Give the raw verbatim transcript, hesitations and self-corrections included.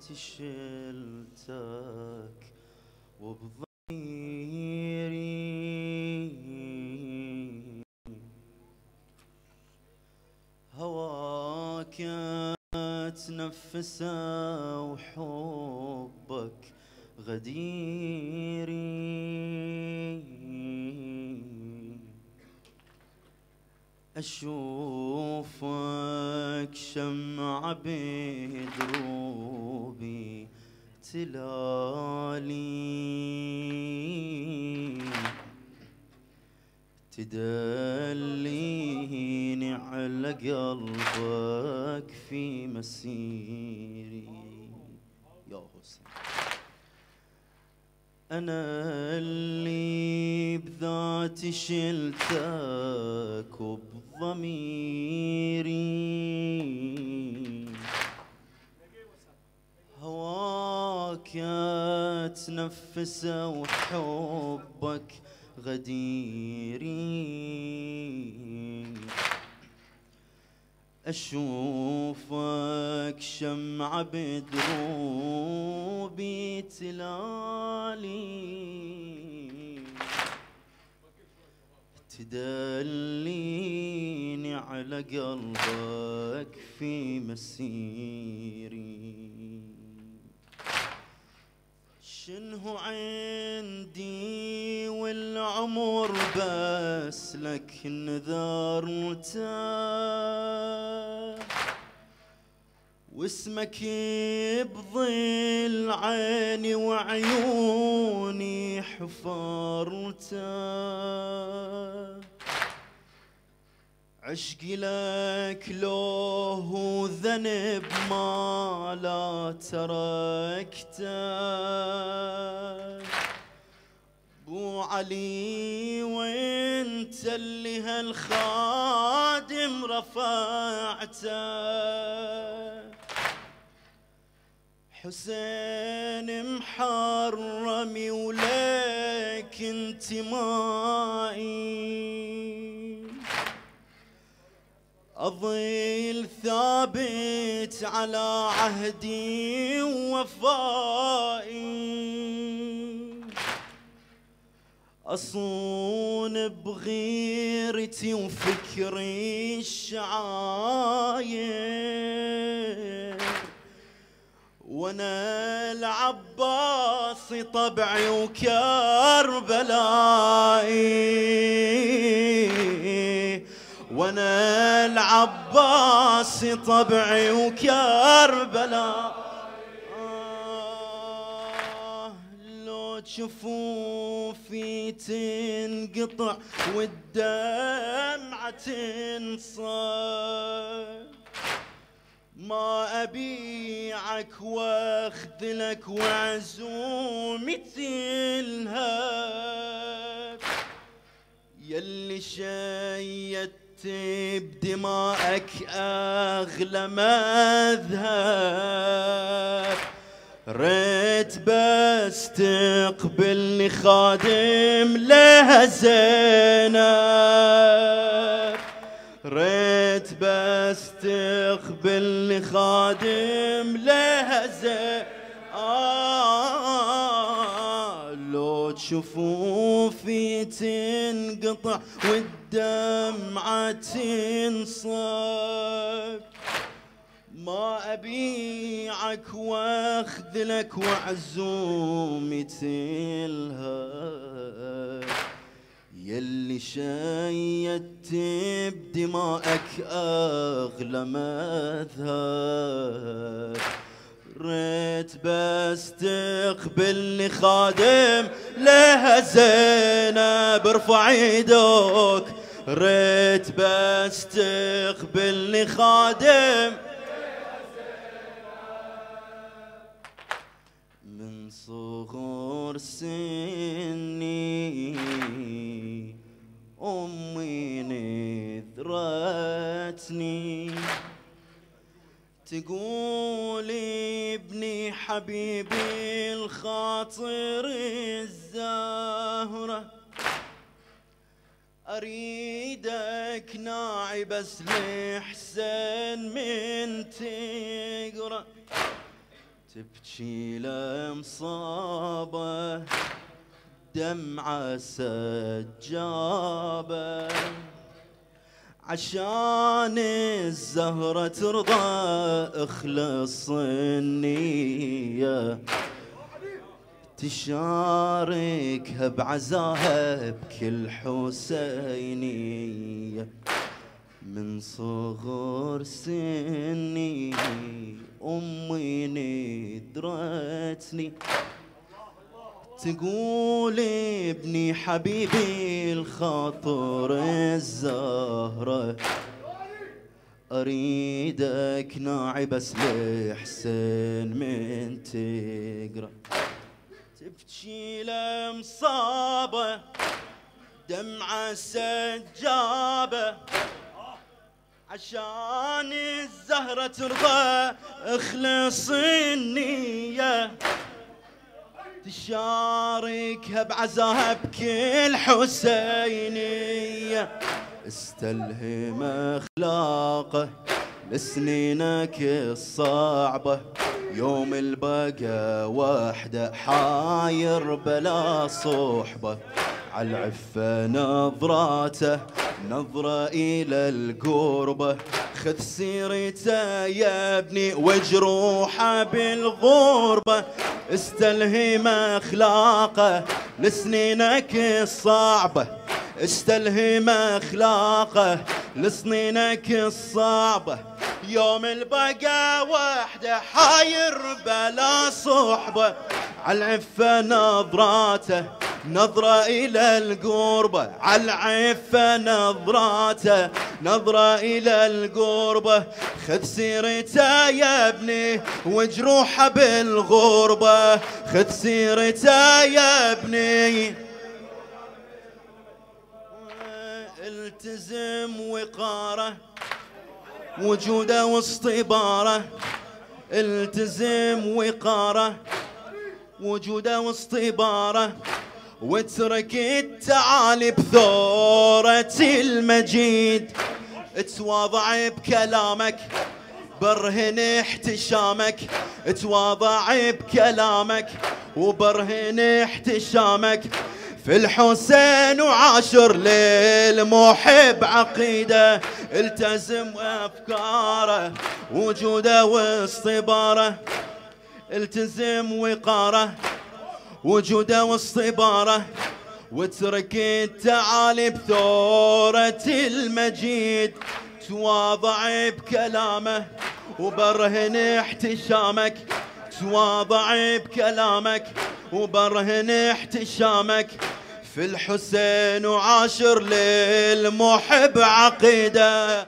بذاتي شلتك وبضميري، هواك اتنفسه وحبك غديري، أشوفك شمعة بدروبي تلالي، تدليني على قلبك في مسيري. يا حسين أنا اللي بذاتي شلتك وبضميري، هواك اتنفسه وحبك غديري، أشوفك شمعة بدروبي تلالي، تدليني على قلبك في مسيري. شنو عندي والعمر بس لك نذرته، واسمك بظل عيني وعيوني حفرته، عشقي لك لو هو ذنب ما لا تركته، بو علي وانت اللي هالخادم رفعته، حسين محرمي ولك انتمائي، أظل ثابت على عهدي ووفائي، أصون بغيرتي وفكري الشعاير، وانا العباس طبعي وكربلائي، وانا العباس طبعي وكربلائي. آه لو جفوفي تنقطع والدمعة تنصب، ما أبيعك واخذلك وعزومتي الهب، يلي شيدت بدمائك أغلى مذهب، ريت بس تقبلني خادم لها زينب، ريت بس تقبلني خادم لها زينب. آه لو جفوفي تنقطع والدمعة تنصب، ما أبيعك واخذلك وعزومتي الهب، يلي شيدت بدمائك أغلى مذهب، ريت بس تقبلني خادم لها زينب. ارفع ايدك، ريت بس تقبلني خادم من صغر سني، أمي نذرتني تقولي ابني حبيبي الخاطر الزهرة، أريدك ناعي بس لحسن من تقرأ، تبكي لمصابه دمعة سجابة عشان الزهرة ترضى اخلص النية تشاركها بعزاها بكل حسينية من صغر سني أمي ندرتني تقول ابني حبيبي الخاطر الزهرة أريدك ناعي بس لحسن من تقرأ تبكي لمصابة دمعة سجابة عشان الزهرة ترضى اخلص النية تشاركها بعزاها بكل حسينية استلهم اخلاقه لسنينك الصعبة يوم البقى وحده حاير بلا صحبة عالعفة نظراته نظرة إلى القربة خذ سيرته يا ابني وجروحه بالغربة استلهم أخلاقه لسنينك الصعبة استلهم أخلاقه لسنينك الصعبة يوم البقى وحده حاير بلا صحبة عالعفة نظراته نظرة إلى القربة عالعفة نظراته نظرة إلى القربة خذ سيرته يا ابني وجروحه بالغربة خذ سيرته يا ابني التزم وقاره وجوده واصطباره التزم وقاره وجوده واصطباره واترك التعالي بثورة المجيد اتواضع بكلامك برهن احتشامك اتواضع بكلامك وبرهن احتشامك في الحسين وعاشر للمحب عقيده التزم افكاره وجوده واصطباره التزم وقاره وجوده واصطباره واترك التعالي بثورة المجيد تواضع بكلامه وبرهن احتشامك تواضع بكلامك وبرهن احتشامك في الحسين وعاشر للمحب عقيده